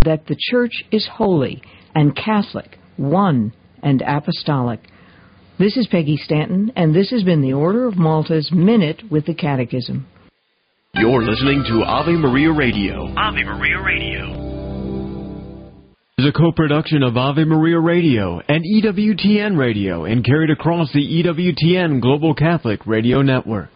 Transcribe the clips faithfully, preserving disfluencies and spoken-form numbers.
that the Church is holy and Catholic, one and apostolic. This is Peggy Stanton, and this has been the Order of Malta's Minute with the Catechism. You're listening to Ave Maria Radio. Ave Maria Radio is a co-production of Ave Maria Radio and E W T N Radio and carried across the E W T N Global Catholic Radio Network.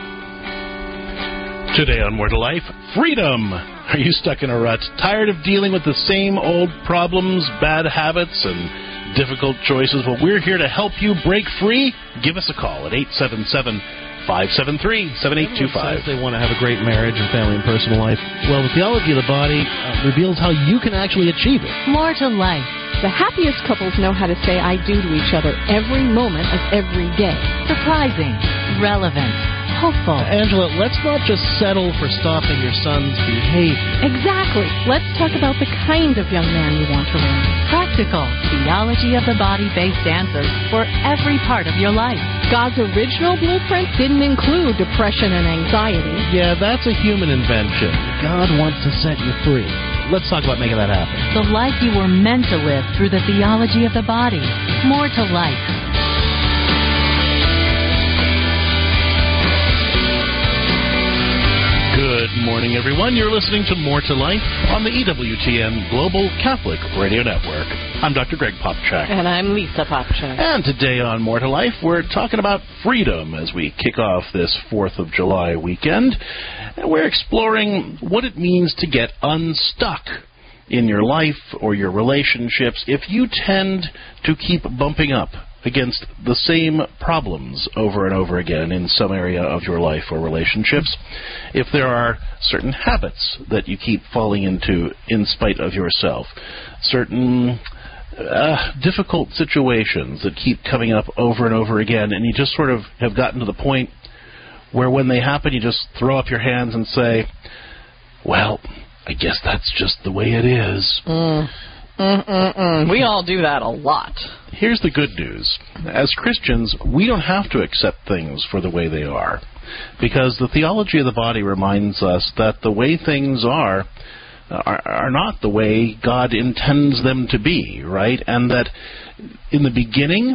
Today on More to Life, freedom. Are you stuck in a rut? Tired of dealing with the same old problems, bad habits, and difficult choices? Well, we're here to help you break free. Give us a call at eight seven seven, five seven three, seven eight two five. They want to have a great marriage and family and personal life. Well, the theology of the body uh, reveals how you can actually achieve it. More to Life. The happiest couples know how to say I do to each other every moment of every day. Surprising, relevant, hopeful. Uh, Angela, let's not just settle for stopping your son's behavior. Exactly. Let's talk about the kind of young man you want to raise. Practical, theology of the body-based answers for every part of your life. God's original blueprint didn't include depression and anxiety. Yeah, that's a human invention. God wants to set you free. Let's talk about making that happen. The life you were meant to live through the theology of the body. More to Life. Good morning, everyone. You're listening to More to Life on the E W T N Global Catholic Radio Network. I'm Doctor Greg Popchak. And I'm Lisa Popchak. And today on More to Life, we're talking about freedom as we kick off this fourth of July weekend. And we're exploring what it means to get unstuck in your life or your relationships if you tend to keep bumping up against the same problems over and over again in some area of your life or relationships, if there are certain habits that you keep falling into in spite of yourself, certain uh, difficult situations that keep coming up over and over again, and you just sort of have gotten to the point where when they happen, you just throw up your hands and say, well, I guess that's just the way it is. Mm. Mm-mm-mm. We all do that a lot. Here's the good news. As Christians, we don't have to accept things for the way they are, because the theology of the body reminds us that the way things are are, are not the way God intends them to be, right? And that in the beginning,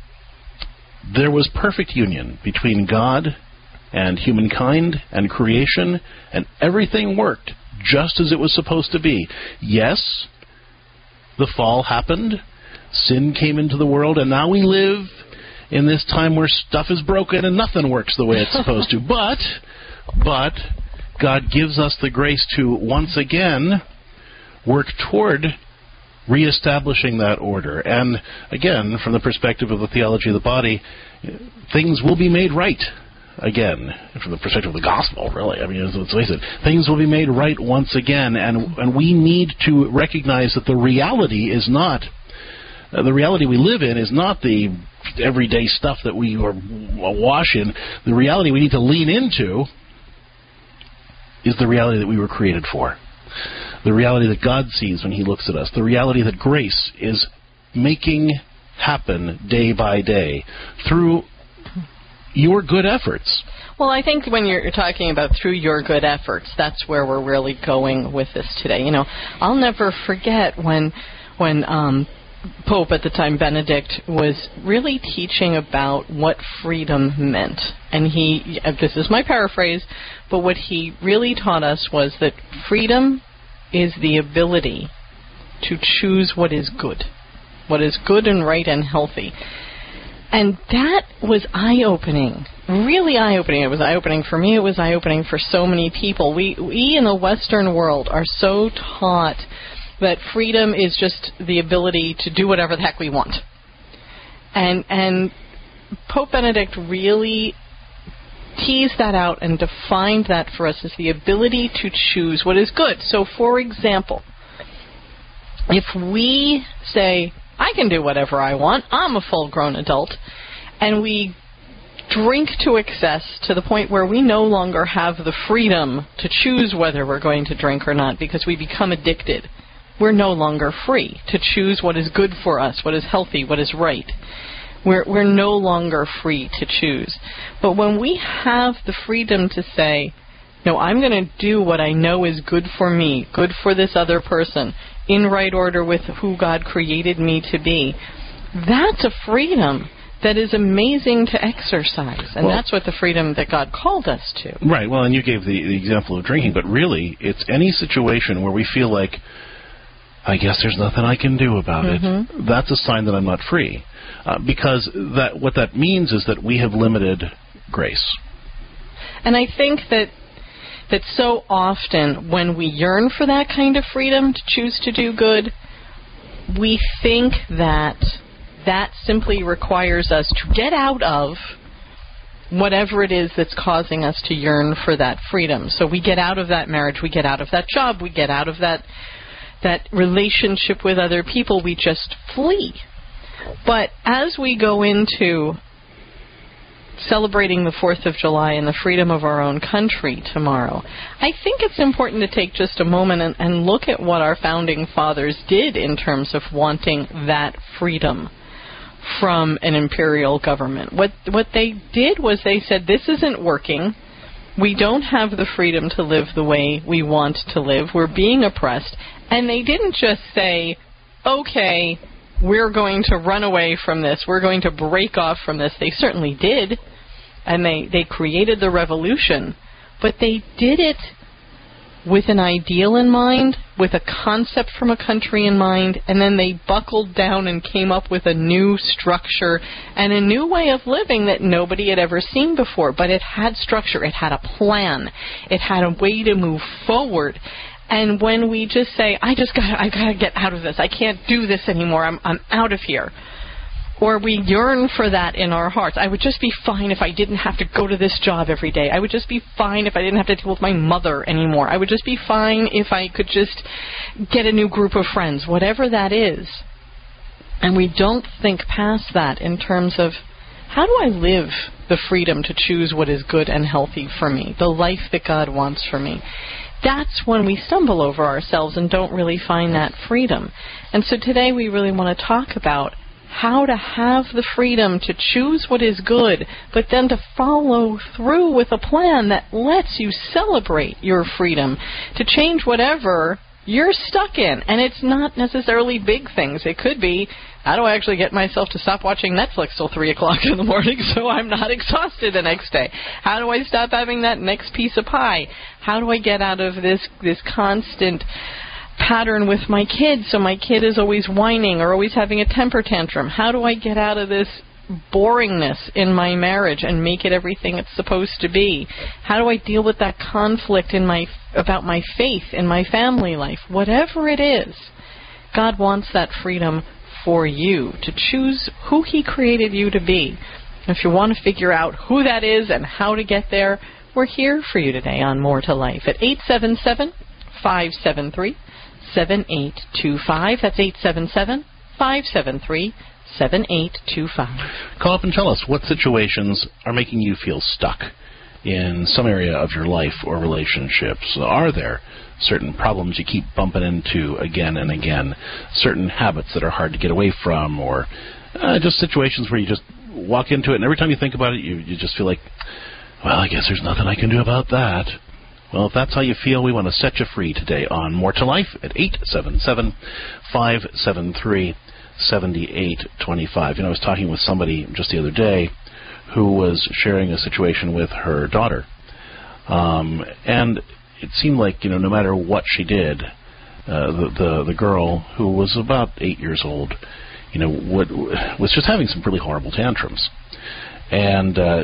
there was perfect union between God and humankind and creation, and everything worked just as it was supposed to be. Yes, the fall happened, sin came into the world, and now we live in this time where stuff is broken and nothing works the way it's supposed to. But, but, God gives us the grace to once again work toward reestablishing that order. And again, from the perspective of the theology of the body, things will be made right again. From the perspective of the gospel, really. I mean, let's face it, things will be made right once again, and and we need to recognize that the reality is not, uh, the reality we live in is not the everyday stuff that we are awash in. The reality we need to lean into is the reality that we were created for. The reality that God sees when He looks at us. The reality that grace is making happen day by day through your good efforts. Well, I think when you're talking about through your good efforts, that's where we're really going with this today. You know, I'll never forget when when um, Pope at the time, Benedict, was really teaching about what freedom meant. And he, this is my paraphrase, but what he really taught us was that freedom is the ability to choose what is good, what is good and right and healthy. And that was eye-opening, really eye-opening. It was eye-opening for me. It was eye-opening for so many people. We, we in the Western world are so taught that freedom is just the ability to do whatever the heck we want. And, and Pope Benedict really teased that out and defined that for us as the ability to choose what is good. So, for example, if we say, I can do whatever I want, I'm a full-grown adult, and we drink to excess to the point where we no longer have the freedom to choose whether we're going to drink or not because we become addicted. We're no longer free to choose what is good for us, what is healthy, what is right. We're, we're no longer free to choose. But when we have the freedom to say, No, I'm going to do what I know is good for me, good for this other person, in right order with who God created me to be. That's a freedom that is amazing to exercise, and well, that's what the freedom that God called us to. Right, well, and you gave the, the example of drinking, but really, it's any situation where we feel like, I guess there's nothing I can do about mm-hmm. it. That's a sign that I'm not free. Uh, because that what that means is that we have limited grace. And I think that that so often when we yearn for that kind of freedom to choose to do good, we think that that simply requires us to get out of whatever it is that's causing us to yearn for that freedom. So we get out of that marriage, we get out of that job, we get out of that that relationship with other people, we just flee. But as we go into celebrating the fourth of July and the freedom of our own country tomorrow, I think it's important to take just a moment and, and look at what our founding fathers did in terms of wanting that freedom from an imperial government. What what they did was they said, this isn't working. We don't have the freedom to live the way we want to live. We're being oppressed. And they didn't just say, okay, we're going to run away from this. We're going to break off from this. They certainly did. And they, they created the revolution. But they did it with an ideal in mind, with a concept from a country in mind, and then they buckled down and came up with a new structure and a new way of living that nobody had ever seen before. But it had structure. It had a plan. It had a way to move forward. And when we just say, I just got I got to get out of this. I can't do this anymore. I'm I'm out of here. Or we yearn for that in our hearts. I would just be fine if I didn't have to go to this job every day. I would just be fine if I didn't have to deal with my mother anymore. I would just be fine if I could just get a new group of friends, whatever that is. And we don't think past that in terms of, how do I live the freedom to choose what is good and healthy for me, the life that God wants for me? That's when we stumble over ourselves and don't really find that freedom. And so today we really want to talk about how to have the freedom to choose what is good, but then to follow through with a plan that lets you celebrate your freedom to change whatever you're stuck in. And it's not necessarily big things. It could be, how do I actually get myself to stop watching Netflix till three o'clock in the morning so I'm not exhausted the next day? How do I stop having that next piece of pie? How do I get out of this this constant pattern with my kids so my kid is always whining or always having a temper tantrum? How do I get out of this boringness in my marriage and make it everything it's supposed to be? How do I deal with that conflict in my about my faith in my family life? Whatever it is, God wants that freedom for you to choose who He created you to be. If you want to figure out who that is and how to get there, we're here for you today on More to Life at eight seven seven, five seven three, seven eight two five. That's eight seven seven, five seven three, seven eight two five. Call up and tell us what situations are making you feel stuck in some area of your life or relationships. Are there certain problems you keep bumping into again and again, certain habits that are hard to get away from, or uh, just situations where you just walk into it and every time you think about it, you, you just feel like, well, I guess there's nothing I can do about that. Well, if that's how you feel, we want to set you free today on More to Life at eight seven seven, five seven three, seven eight two five. You know, I was talking with somebody just the other day who was sharing a situation with her daughter. Um, and it seemed like, you know, no matter what she did, uh, the, the the girl, who was about eight years old, you know, would, was just having some really horrible tantrums. And uh,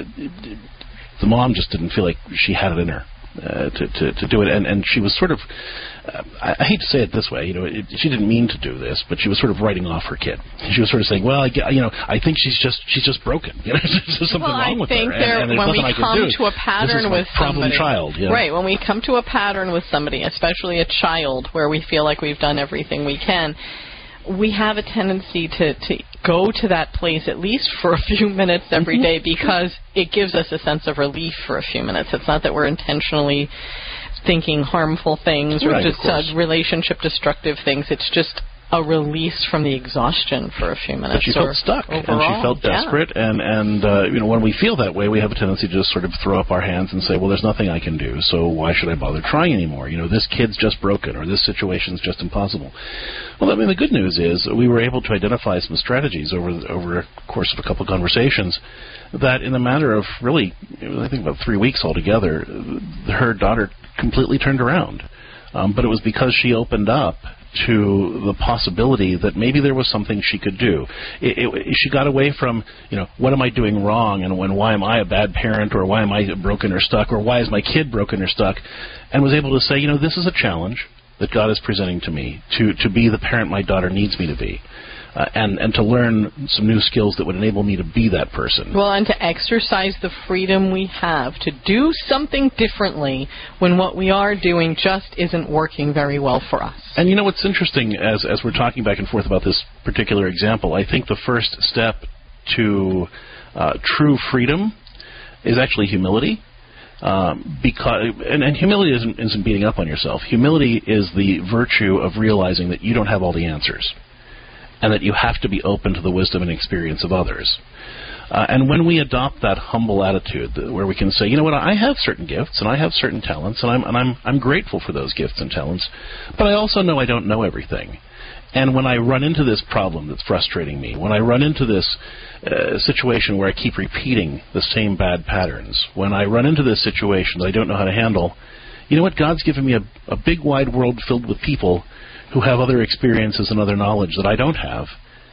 the mom just didn't feel like she had it in her. Uh, to, to to do it, and and she was sort of, uh, I, I hate to say it this way, you know, it, she didn't mean to do this, but she was sort of writing off her kid. She was sort of saying, well, I get, you know, I think she's just she's just broken. You know, there's something well, wrong I with think her. There, and, and when we I come can do. to a pattern with problem somebody, child, you know? right? When we come to a pattern with somebody, especially a child, where we feel like we've done everything we can, we have a tendency to, to go to that place at least for a few minutes every day because it gives us a sense of relief for a few minutes. It's not that we're intentionally thinking harmful things or right, just uh, relationship destructive things. It's just a release from the exhaustion for a few minutes. But she felt stuck, overall, and she felt desperate. Yeah. And and uh, you know, when we feel that way, we have a tendency to just sort of throw up our hands and say, "Well, there's nothing I can do, so why should I bother trying anymore? You know, this kid's just broken, or this situation's just impossible." Well, I mean, the good news is we were able to identify some strategies over the, over a course of a couple of conversations that, in a matter of really, I think about three weeks altogether, her daughter completely turned around. Um, but it was because she opened up to the possibility that maybe there was something she could do. It, it, she got away from, you know, what am I doing wrong, and when, why am I a bad parent, or why am I broken or stuck, or why is my kid broken or stuck, and was able to say, you know, this is a challenge that God is presenting to me, to, to be the parent my daughter needs me to be. Uh, and, and to learn some new skills that would enable me to be that person. Well, and to exercise the freedom we have to do something differently when what we are doing just isn't working very well for us. And you know what's interesting, as, as we're talking back and forth about this particular example, I think the first step to uh, true freedom is actually humility. Um, because and, and humility isn't, isn't beating up on yourself. Humility is the virtue of realizing that you don't have all the answers, and that you have to be open to the wisdom and experience of others. Uh, and when we adopt that humble attitude, where we can say, you know what, I have certain gifts and I have certain talents, and I'm and I'm I'm grateful for those gifts and talents, but I also know I don't know everything. And when I run into this problem that's frustrating me, when I run into this uh, situation where I keep repeating the same bad patterns, when I run into this situation that I don't know how to handle, you know what, God's given me a, a big wide world filled with people who have other experiences and other knowledge that I don't have.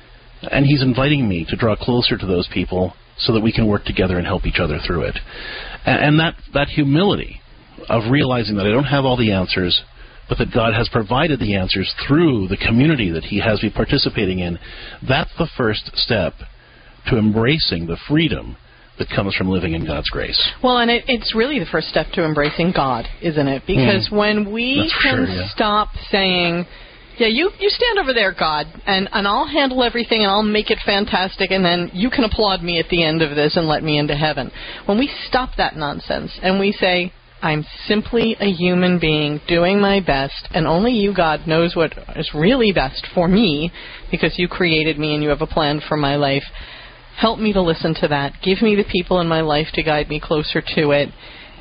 And he's inviting me to draw closer to those people so that we can work together and help each other through it. And, and that, that humility of realizing that I don't have all the answers, but that God has provided the answers through the community that he has me participating in, that's the first step to embracing the freedom that comes from living in God's grace. Well, and it, it's really the first step to embracing God, isn't it? Because mm. when we can sure, yeah. stop saying, yeah, you, you stand over there, God, and, and I'll handle everything and I'll make it fantastic, and then you can applaud me at the end of this and let me into heaven. When we stop that nonsense and we say, I'm simply a human being doing my best, and only you, God, knows what is really best for me because you created me and you have a plan for my life. Help me to listen to that. Give me the people in my life to guide me closer to it.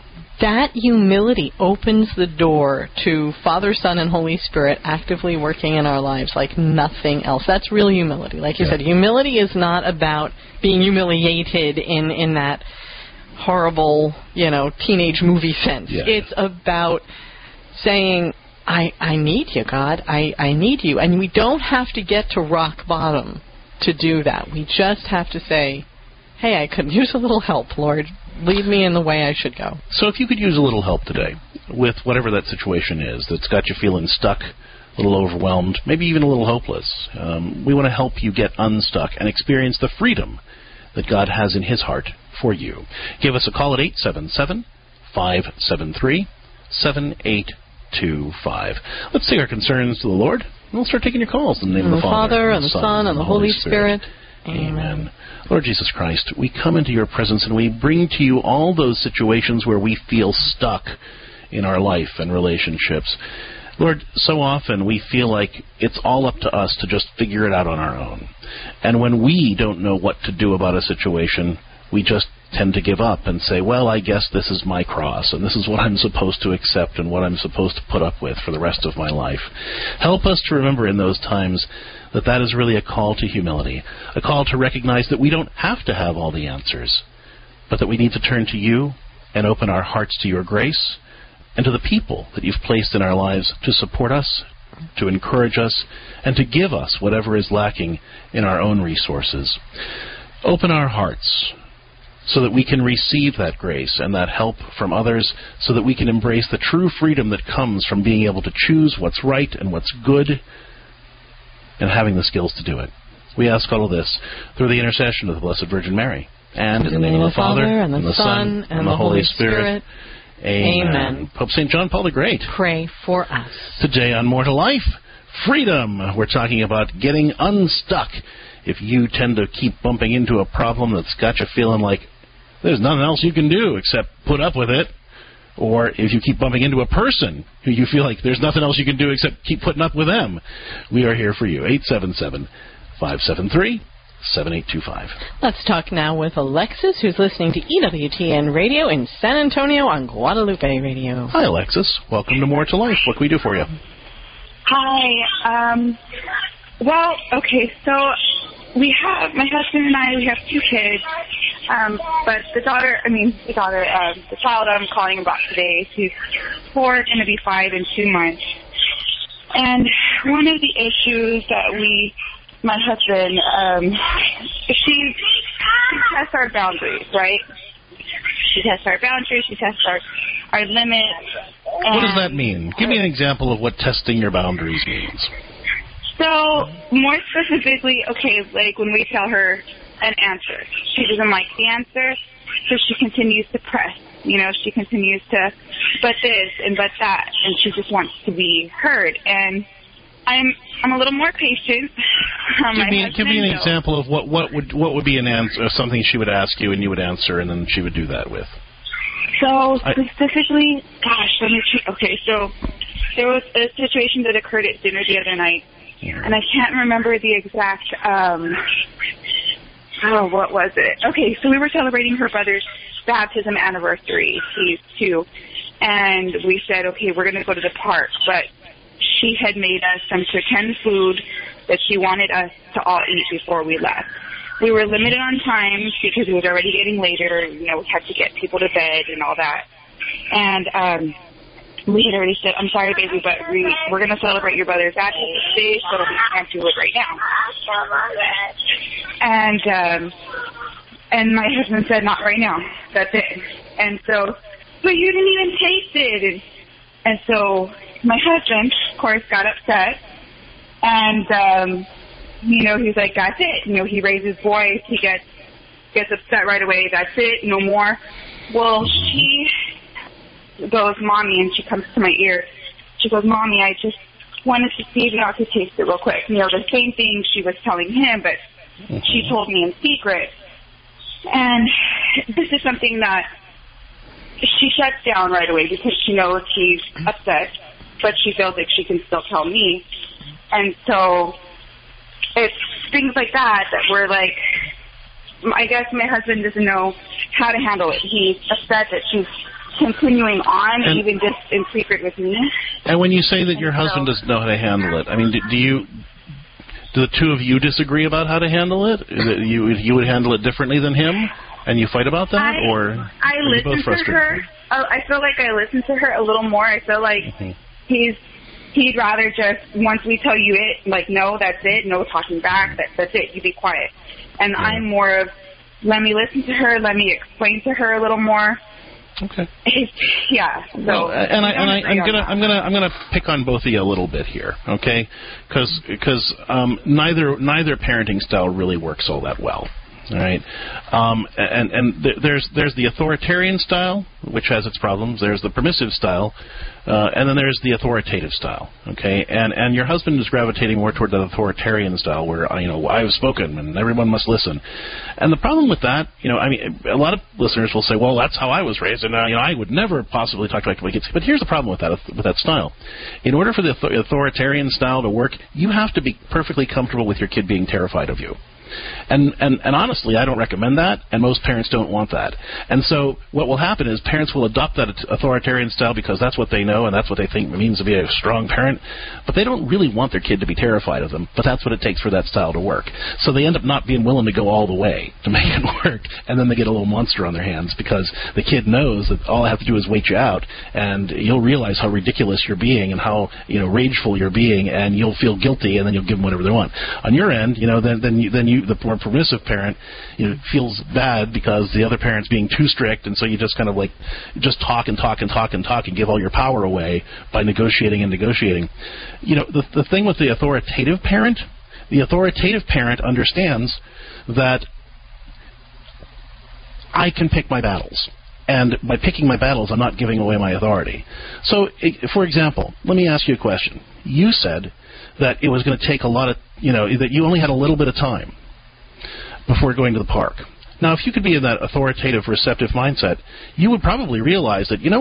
That humility opens the door to Father, Son, and Holy Spirit actively working in our lives like nothing else. That's real humility. Like you yeah. said, humility is not about being humiliated in, in that horrible, you know, teenage movie sense. Yeah. It's about saying, I, I need you, God. I, I need you. And we don't have to get to rock bottom to do that. We just have to say, hey, I could use a little help, Lord. Lead me in the way I should go. So if you could use a little help today with whatever that situation is that's got you feeling stuck, a little overwhelmed, maybe even a little hopeless, um, we want to help you get unstuck and experience the freedom that God has in his heart for you. Give us a call at eight seven seven, five seven three, seven eight two five. Let's take our concerns to the Lord, and we'll start taking your calls in the name and of the, the Father, Father, and the Son, and the Holy Spirit. Spirit. Amen. Amen. Lord Jesus Christ, we come into your presence and we bring to you all those situations where we feel stuck in our life and relationships. Lord, so often we feel like it's all up to us to just figure it out on our own. And when we don't know what to do about a situation, we just tend to give up and say, well, I guess this is my cross, and this is what I'm supposed to accept and what I'm supposed to put up with for the rest of my life. Help us to remember in those times that that is really a call to humility, a call to recognize that we don't have to have all the answers, but that we need to turn to you and open our hearts to your grace and to the people that you've placed in our lives to support us, to encourage us, and to give us whatever is lacking in our own resources. Open our hearts so that we can receive that grace and that help from others, so that we can embrace the true freedom that comes from being able to choose what's right and what's good and having the skills to do it. We ask all of this through the intercession of the Blessed Virgin Mary. And in the name of the Father, and the Son, and the Holy Spirit. Amen. Amen. Pope Saint John Paul the Great. Pray for us. Today on More to Life, freedom. We're talking about getting unstuck. If you tend to keep bumping into a problem that's got you feeling like there's nothing else you can do except put up with it, Or if you keep bumping into a person who you feel like there's nothing else you can do except keep putting up with them, we are here for you. eight seven seven, five seven three, seven eight two five. Let's talk now with Alexis, who's listening to E W T N Radio in San Antonio on Guadalupe Radio. Hi, Alexis. Welcome to More to Life. What can we do for you? Hi. Um, well, okay, so we have, my husband and I, we have two kids. Um, but the daughter, I mean, the daughter, um, the child I'm calling about today, she's four, going to be five in two months. And one of the issues that we, my husband, um, she, she tests our boundaries, right? She tests our boundaries, she tests our, our limits. What does that mean? Give me an example of what testing your boundaries means. So, more specifically, okay, like when we tell her an answer, she doesn't like the answer, so she continues to press. You know, she continues to, but this and but that, and she just wants to be heard. And I'm I'm a little more patient. Um, give me give me an though. example of what, what would what would be an answer, something she would ask you and you would answer, and then she would do that with. So specifically, I, gosh, let me. Okay, so there was a situation that occurred at dinner the other night, yeah. and I can't remember the exact. Um, Oh, what was it? Okay, so we were celebrating her brother's baptism anniversary. He's two. And we said, okay, we're going to go to the park. But she had made us some pretend food that she wanted us to all eat before we left. We were limited on time because it was already getting later. You know, we had to get people to bed and all that. And um, we had already said, I'm sorry, baby, but we, we're going to celebrate your brother's baptism today, so we can't do it right now. And um, and my husband said, not right now. That's it. And so, but you didn't even taste it. And, and so my husband, of course, got upset. And, um, you know, he's like, that's it. You know, he raises his voice. He gets gets upset right away. That's it. No more. Well, she goes, Mommy, and she comes to my ear. She goes, Mommy, I just wanted to see if you could taste it real quick. You know, the same thing she was telling him, but mm-hmm. she told me in secret. And this is something that she shuts down right away because she knows he's upset, but she feels like she can still tell me. And so it's things like that that we're like, I guess my husband doesn't know how to handle it. He's upset that she's continuing on, and even just in secret with me. And when you say that and your so, husband doesn't know how to handle it, I mean, do, do you, do the two of you disagree about how to handle it? Is it you, you would handle it differently than him, and you fight about that, I, or I are you both listen frustrated? to her. I feel like I listen to her a little more. I feel like mm-hmm. he's he'd rather just once we tell you it, like no, that's it, no talking back, that, that's it, you be quiet. And yeah. I'm more of let me listen to her, let me explain to her a little more. Okay. Yeah. So well, and I and I, I'm gonna I'm gonna I'm gonna pick on both of you a little bit here, okay? Because because um, neither neither parenting style really works all that well. All right, um, and and th- there's there's the authoritarian style, which has its problems. There's the permissive style, uh, and then there's the authoritative style. Okay, and and your husband is gravitating more toward the authoritarian style, where you know I have spoken and everyone must listen. And the problem with that, you know, I mean, a lot of listeners will say, well, that's how I was raised, and uh, you know, I would never possibly talk back to my kids. But here's the problem with that with that style. In order for the authoritarian style to work, you have to be perfectly comfortable with your kid being terrified of you. And, and and honestly, I don't recommend that, and most parents don't want that. And so what will happen is parents will adopt that authoritarian style because that's what they know and that's what they think it means to be a strong parent, but they don't really want their kid to be terrified of them, but that's what it takes for that style to work. So they end up not being willing to go all the way to make it work, and then they get a little monster on their hands because the kid knows that all I have to do is wait you out, and you'll realize how ridiculous you're being and how, you know, rageful you're being, and you'll feel guilty, and then you'll give them whatever they want. On your end, you know, then then you, then you the more permissive parent, you know, feels bad because the other parent's being too strict, and so you just kind of like just talk and talk and talk and talk and give all your power away by negotiating and negotiating. You know, the the thing with the authoritative parent, the authoritative parent understands that I can pick my battles. And by picking my battles, I'm not giving away my authority. So, for example, let me ask you a question. You said that it was going to take a lot of, you know, that you only had a little bit of time before going to the park. Now, if you could be in that authoritative, receptive mindset, you would probably realize that, you know what,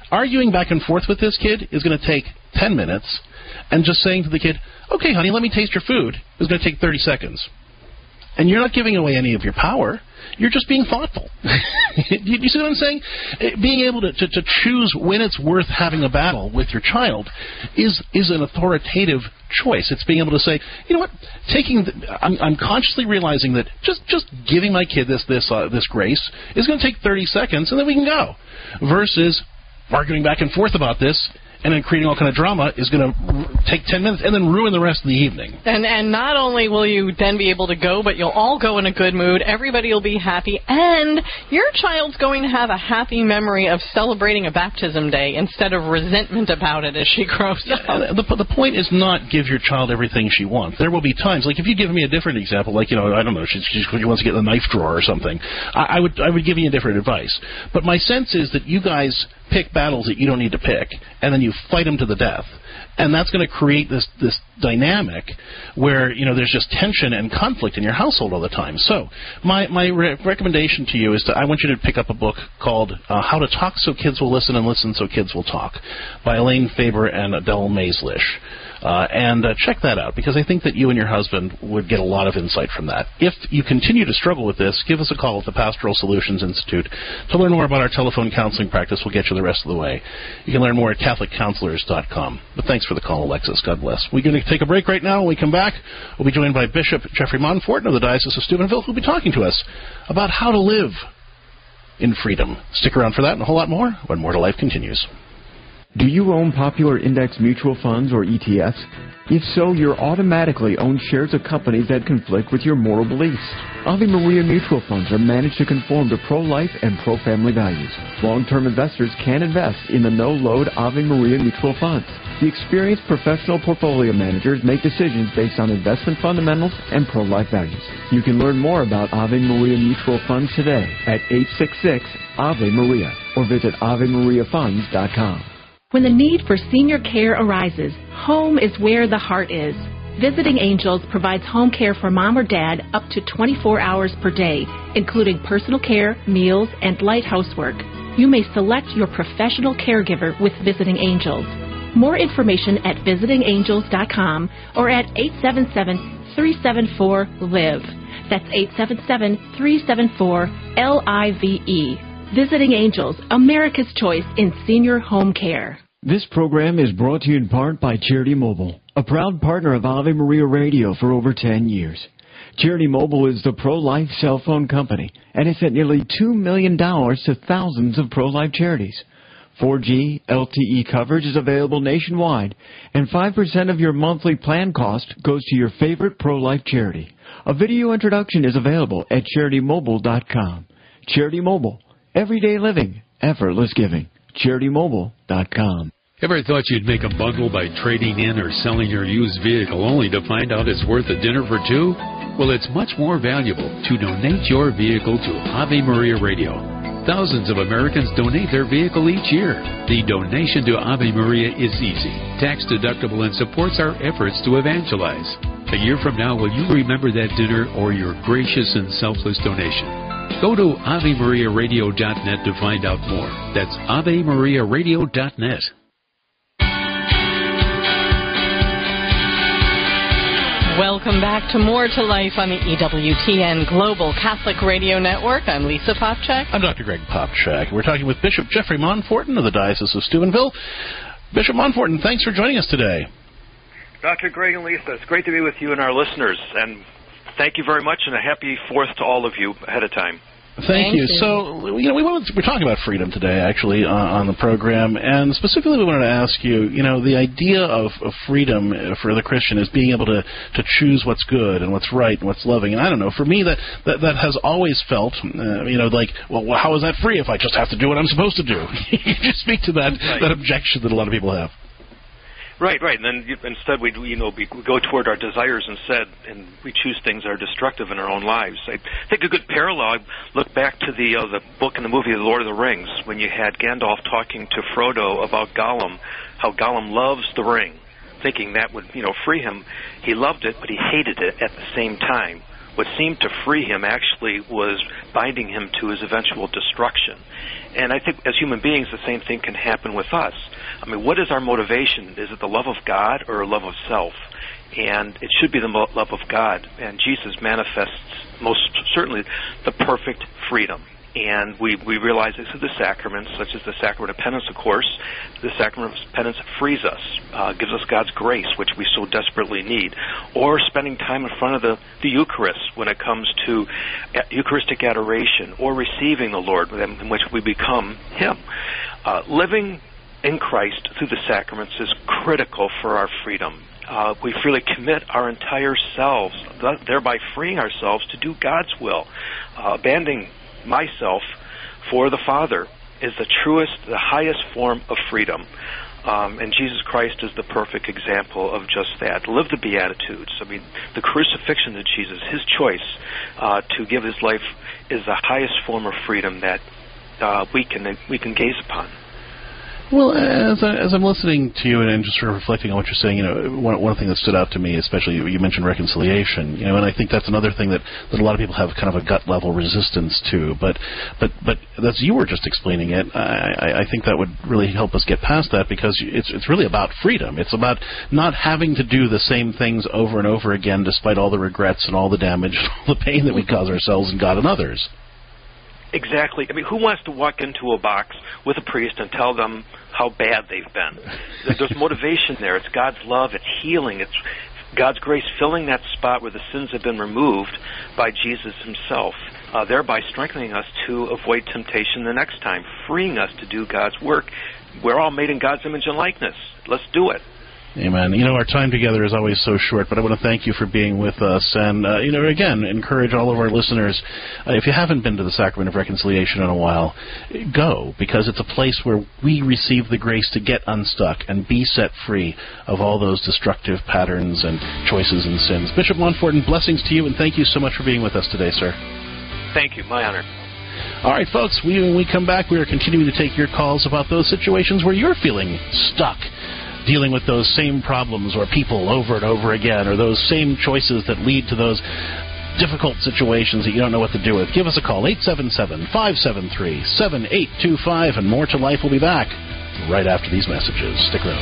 Arguing back and forth with this kid is going to take ten minutes, and just saying to the kid, okay, honey, let me taste your food, is going to take thirty seconds. And you're not giving away any of your power. You're just being thoughtful. you, you see what I'm saying? Being able to, to, to choose when it's worth having a battle with your child is is an authoritative choice. It's being able to say, you know what, taking the, I'm, I'm consciously realizing that just, just giving my kid this this uh, this grace is going to take thirty seconds, and then we can go. Versus arguing back and forth about this and then creating all kind of drama is going to r- take ten minutes and then ruin the rest of the evening. And and not only will you then be able to go, but you'll all go in a good mood. Everybody will be happy, and your child's going to have a happy memory of celebrating a baptism day instead of resentment about it as she grows up. Yeah, the, the point is not give your child everything she wants. There will be times, like if you give me a different example, like, you know, I don't know, she, she, she wants to get the knife drawer or something, I, I would I would give you a different advice. But my sense is that you guys pick battles that you don't need to pick, and then you fight them to the death. And that's going to create this this dynamic where, you know, there's just tension and conflict in your household all the time. So my my re- recommendation to you is that I want you to pick up a book called uh, How to Talk So Kids Will Listen and Listen So Kids Will Talk by Elaine Faber and Adele Maislish. Uh, and uh, check that out, because I think that you and your husband would get a lot of insight from that. If you continue to struggle with this, give us a call at the Pastoral Solutions Institute. To learn more about our telephone counseling practice, we'll get you the rest of the way. You can learn more at Catholic Counselors dot com. But thanks for the call, Alexis. God bless. We're going to take a break right now. When we come back, we'll be joined by Bishop Jeffrey Monforton of the Diocese of Steubenville, who'll be talking to us about how to live in freedom. Stick around for that and a whole lot more when More to Life continues. Do you own popular index mutual funds or E T Fs? If so, you're automatically own shares of companies that conflict with your moral beliefs. Ave Maria mutual funds are managed to conform to pro-life and pro-family values. Long-term investors can invest in the no-load Ave Maria mutual funds. The experienced professional portfolio managers make decisions based on investment fundamentals and pro-life values. You can learn more about Ave Maria mutual funds today at eight six six Ave Maria or visit ave maria funds dot com. When the need for senior care arises, home is where the heart is. Visiting Angels provides home care for mom or dad up to twenty-four hours per day, including personal care, meals, and light housework. You may select your professional caregiver with Visiting Angels. More information at visiting angels dot com or at eight seven seven, three seven four, L I V E. That's eight seven seven, three seven four, L I V E. Visiting Angels, America's choice in senior home care. This program is brought to you in part by Charity Mobile, a proud partner of Ave Maria Radio for over ten years. Charity Mobile is the pro-life cell phone company and has sent nearly two million dollars to thousands of pro-life charities. four G L T E coverage is available nationwide, and five percent of your monthly plan cost goes to your favorite pro-life charity. A video introduction is available at charity mobile dot com. Charity Mobile. Everyday living, effortless giving. charity mobile dot com. Ever thought you'd make a bundle by trading in or selling your used vehicle only to find out it's worth a dinner for two? Well, it's much more valuable to donate your vehicle to Ave Maria Radio. Thousands of Americans donate their vehicle each year. The donation to Ave Maria is easy, tax deductible, and supports our efforts to evangelize. A year from now, will you remember that dinner or your gracious and selfless donation? Go to ave maria radio dot net to find out more. That's ave maria radio dot net. Welcome back to More to Life on the E W T N Global Catholic Radio Network. I'm Lisa Popchak. I'm Doctor Greg Popchak. We're talking with Bishop Jeffrey Monforton of the Diocese of Steubenville. Bishop Monforton, thanks for joining us today. Doctor Greg and Lisa, it's great to be with you and our listeners, and thank you very much, and a happy Fourth to all of you ahead of time. Thank, Thank you. you. So, you know, we want to, we're talking about freedom today, actually, uh, on the program, and specifically we wanted to ask you, you know, the idea of, of freedom for the Christian is being able to, to choose what's good and what's right and what's loving. And I don't know, for me, that, that, that has always felt, uh, you know, like, well, how is that free if I just have to do what I'm supposed to do? You just speak to that, right. that objection that a lot of people have. Right, right. And then you, instead we, you know, we go toward our desires instead, and we choose things that are destructive in our own lives. I think a good parallel, I look back to the uh, the book and the movie The Lord of the Rings, when you had Gandalf talking to Frodo about Gollum, how Gollum loves the ring, thinking that would, you know, free him. He loved it, but he hated it at the same time. what seemed to free him actually was binding him to his eventual destruction. And I think as human beings, the same thing can happen with us. I mean, what is our motivation? Is it the love of God or a love of self? And it should be the mo- love of God. And Jesus manifests most certainly the perfect freedom. And we, we realize this through the sacraments, such as the sacrament of penance, of course. The sacrament of penance frees us, uh, gives us God's grace, which we so desperately need. Or spending time in front of the, the Eucharist when it comes to Eucharistic adoration, or receiving the Lord, in which we become Him. Uh, living in Christ through the sacraments is critical for our freedom. Uh, we freely commit our entire selves, thereby freeing ourselves to do God's will. Uh, abandoning myself for the Father is the truest, the highest form of freedom. Um, and Jesus Christ is the perfect example of just that. Live the Beatitudes. I mean, the crucifixion of Jesus, His choice uh, to give His life, is the highest form of freedom that uh, we can we can gaze upon. Well, as, I, as I'm listening to you and just sort of reflecting on what you're saying, you know, one, one thing that stood out to me, especially you, you mentioned reconciliation, you know, and I think that's another thing that, that a lot of people have kind of a gut level resistance to. But, but, but as you were just explaining it, I, I think that would really help us get past that, because it's it's really about freedom. It's about not having to do the same things over and over again, despite all the regrets and all the damage, all the pain that we cause ourselves and God and others. Exactly. I mean, who wants to walk into a box with a priest and tell them how bad they've been? There's motivation there. It's God's love. It's healing. It's God's grace filling that spot where the sins have been removed by Jesus Himself, uh, thereby strengthening us to avoid temptation the next time, freeing us to do God's work. We're all made in God's image and likeness. Let's do it. Amen. You know, our time together is always so short, but I want to thank you for being with us. And, uh, you know, again, encourage all of our listeners, uh, if you haven't been to the Sacrament of Reconciliation in a while, go, because it's a place where we receive the grace to get unstuck and be set free of all those destructive patterns and choices and sins. Bishop Montfortin, blessings to you, and thank you so much for being with us today, sir. Thank you. My honor. All right, folks, we, when we come back, we are continuing to take your calls about those situations where you're feeling stuck, dealing with those same problems or people over and over again, or those same choices that lead to those difficult situations that you don't know what to do with. Give us a call, eight seven seven, five seven three, seven eight two five, and More to Life will be back right after these messages. Stick around.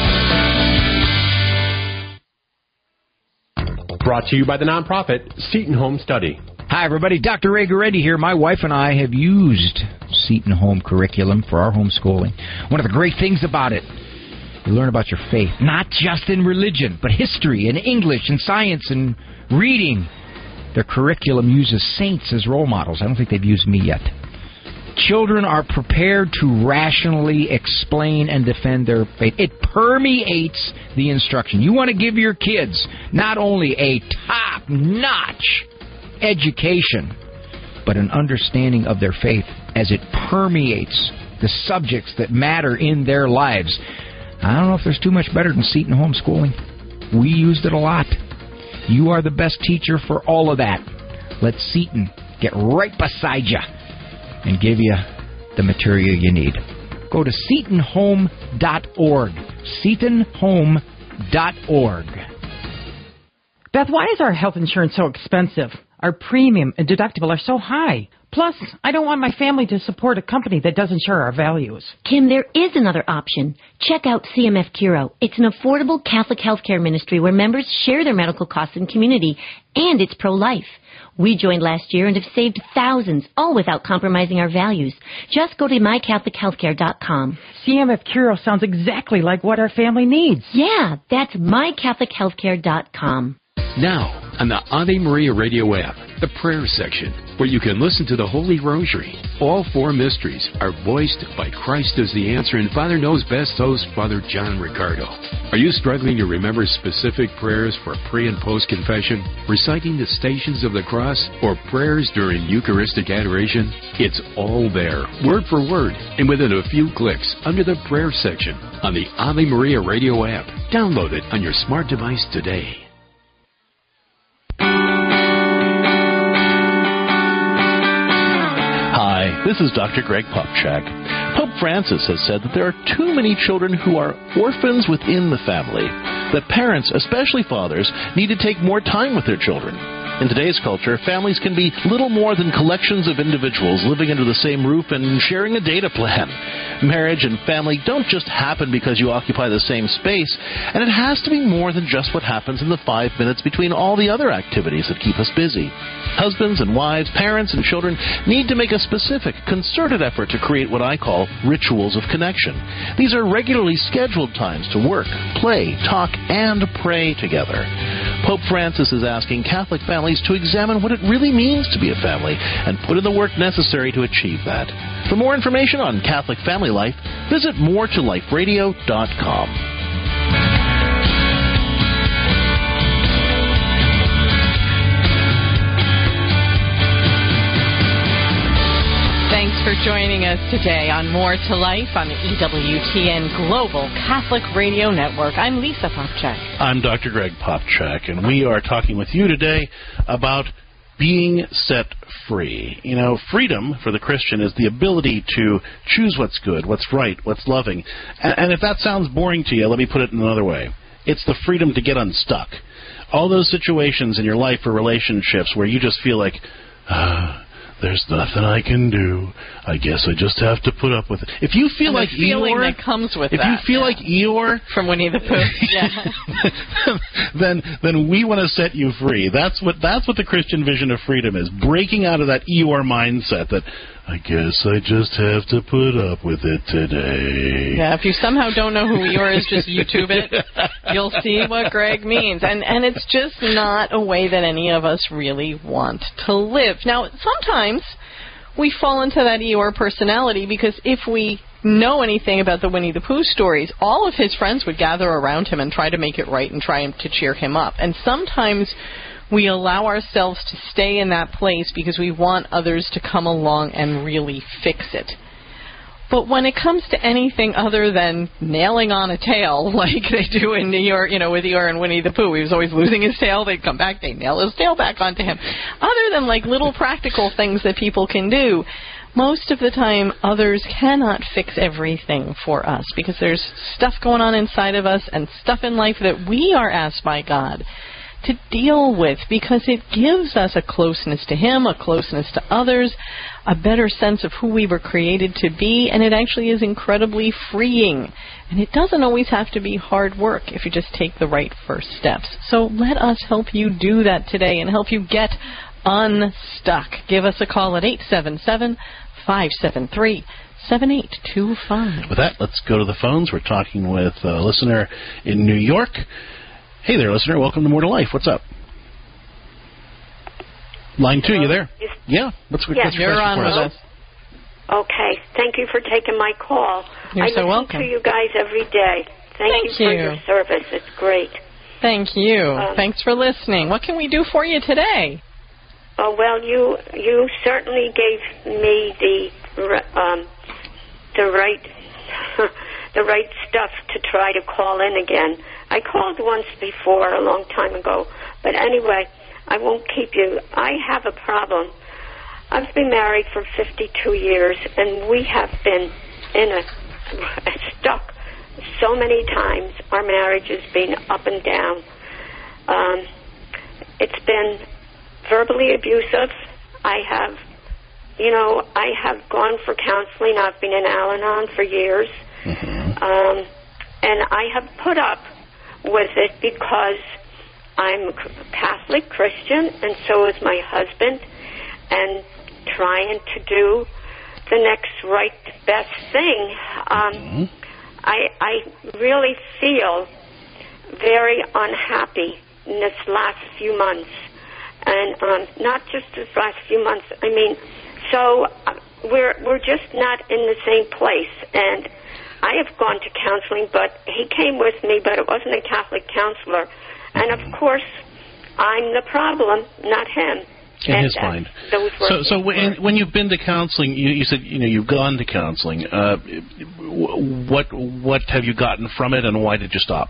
Brought to you by the nonprofit Seton Home Study. Hi, everybody. Doctor Ray Goretti here. My wife and I have used Seton Home curriculum for our homeschooling. One of the great things about it, you learn about your faith, not just in religion, but history and English and science and reading. Their curriculum uses saints as role models. I don't think they've used me yet. Children are prepared to rationally explain and defend their faith. It permeates the instruction. You want to give your kids not only a top-notch education, but an understanding of their faith as it permeates the subjects that matter in their lives. I don't know if there's too much better than Seton homeschooling. We used it a lot. You are the best teacher for all of that. Let Seton get right beside you and give you the material you need. Go to seton home dot org. seton home dot org. Beth, why is our health insurance so expensive? Our premium and deductible are so high. Plus, I don't want my family to support a company that doesn't share our values. Kim, there is another option. Check out C M F Curo. It's an affordable Catholic healthcare ministry where members share their medical costs in community, and it's pro-life. We joined last year and have saved thousands, all without compromising our values. Just go to my catholic healthcare dot com. C M F Curo sounds exactly like what our family needs. Yeah, that's my catholic healthcare dot com. Now, on the Ave Maria Radio app, the prayer section, where you can listen to the Holy Rosary. All four mysteries are voiced by Christ as the Answer and Father Knows Best host, Father John Ricardo. Are you struggling to remember specific prayers for pre- and post-confession, reciting the Stations of the Cross, or prayers during Eucharistic adoration? It's all there, word for word, and within a few clicks under the prayer section on the Ave Maria Radio app. Download it on your smart device today. Hi, this is Doctor Greg Popchak. Pope Francis has said that there are too many children who are orphans within the family, that parents, especially fathers, need to take more time with their children. In today's culture, families can be little more than collections of individuals living under the same roof and sharing a data plan. Marriage and family don't just happen because you occupy the same space, and it has to be more than just what happens in the five minutes between all the other activities that keep us busy. Husbands and wives, parents and children need to make a specific, concerted effort to create what I call rituals of connection. These are regularly scheduled times to work, play, talk, and pray together. Pope Francis is asking Catholic families to examine what it really means to be a family and put in the work necessary to achieve that. For more information on Catholic family life, visit more to life radio dot com. Thanks for joining us today on More to Life on the E W T N Global Catholic Radio Network. I'm Lisa Popchak. I'm Doctor Greg Popchak, and we are talking with you today about being set free. You know, freedom for the Christian is the ability to choose what's good, what's right, what's loving. And, and if that sounds boring to you, let me put it in another way. It's the freedom to get unstuck. All those situations in your life or relationships where you just feel like, ah, there's nothing I can do. I guess I just have to put up with it. If you feel and like the feeling Eeyore, that comes with if that, you feel yeah. like Eeyore from Winnie the Pooh, yeah. then then we want to set you free. That's what that's what the Christian vision of freedom is: breaking out of that Eeyore mindset that I guess I just have to put up with it today. Yeah, if you somehow don't know who Eeyore is, just YouTube it. You'll see what Greg means. And and it's just not a way that any of us really want to live. Now, sometimes we fall into that Eeyore personality because if we know anything about the Winnie the Pooh stories, all of his friends would gather around him and try to make it right and try to cheer him up. And sometimes we allow ourselves to stay in that place because we want others to come along and really fix it. But when it comes to anything other than nailing on a tail, like they do in New York, you know, with Eeyore and Winnie the Pooh, he was always losing his tail. They'd come back, they'd nail his tail back onto him. Other than like little practical things that people can do, most of the time others cannot fix everything for us because there's stuff going on inside of us and stuff in life that we are asked by God to deal with because it gives us a closeness to Him, a closeness to others, a better sense of who we were created to be, and it actually is incredibly freeing. And it doesn't always have to be hard work if you just take the right first steps. So let us help you do that today and help you get unstuck. Give us a call at eight seven seven, five seven three, seven eight two five. With that, let's go to the phones. We're talking with a listener in New York. Hey there, listener. Welcome to More to Life. What's up? Line two, Hello? you there? Is, yeah. What's, yes, what's your you're question on for with us? us. Okay. Thank you for taking my call. You're I so listen welcome. to you guys every day. Thank, Thank you for you. your service. It's great. Thank you. Um, Thanks for listening. What can we do for you today? Oh, well, you you certainly gave me the um, the right the right stuff to try to call in again. I called once before, a long time ago. But anyway, I won't keep you. I have a problem. I've been married for fifty-two years, and we have been in a stuck so many times. Our marriage has been up and down. Um, it's been verbally abusive. I have, you know, I have gone for counseling. I've been in Al-Anon for years. Mm-hmm. Um, and I have put up with it because I'm a Catholic Christian, and so is my husband, and trying to do the next right best thing. Um, mm-hmm. I, I really feel very unhappy in this last few months, and um, not just this last few months. I mean, so uh, we're we're just not in the same place, and I have gone to counseling, but he came with me, but it wasn't a Catholic counselor. And, of course, I'm the problem, not him. In and, his uh, mind. Those were So, so when, when you've been to counseling, you, you said you know you've gone to counseling. Uh, what what have you gotten from it, and why did you stop?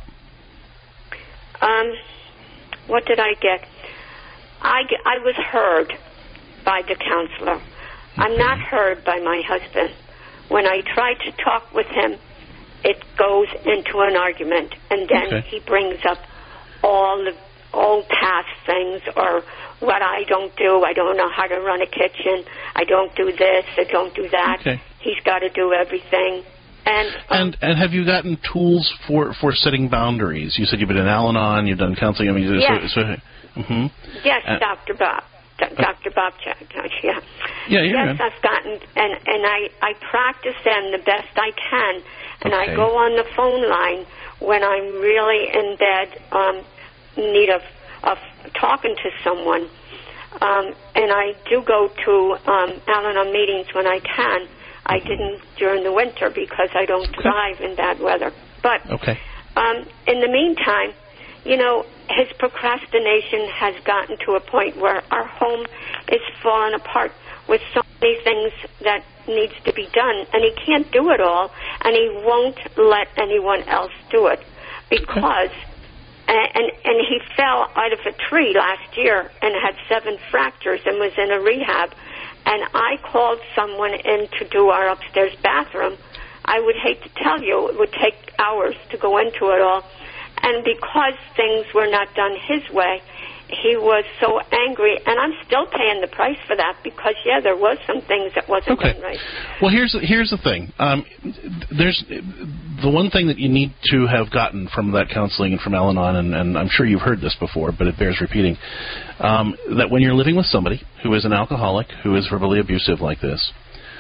Um, what did I get? I, I was heard by the counselor. Okay. I'm not heard by my husband. When I try to talk with him, it goes into an argument, and then okay. he brings up all the old past things, or what I don't do. I don't know how to run a kitchen. I don't do this. I don't do that. Okay. He's got to do everything. And, um, and and have you gotten tools for, for setting boundaries? You said you've been in Al-Anon, you've done counseling. I mean, yes, so, so, mm-hmm. yes, uh, Doctor Bob, D- Doctor Bob Jack, yeah. Yeah, you're yes, good. I've gotten, and and I I practice them the best I can, and okay. I go on the phone line when I'm really in bed, um, need of of talking to someone, um, and I do go to um, Al-Anon meetings when I can. I didn't during the winter because I don't drive in bad weather. But okay. um, in the meantime, you know, his procrastination has gotten to a point where our home is falling apart with so many things that needs to be done, and he can't do it all, and he won't let anyone else do it because, and, and, and he fell out of a tree last year and had seven fractures and was in a rehab. And I called someone in to do our upstairs bathroom. I would hate to tell you, it would take hours to go into it all. And because things were not done his way, he was so angry. And I'm still paying the price for that because, yeah, there was some things that wasn't okay. done right. Well, here's here's the thing. Um, there's the one thing that you need to have gotten from that counseling and from Al-Anon, and, and I'm sure you've heard this before, but it bears repeating, um, that when you're living with somebody who is an alcoholic, who is verbally abusive like this,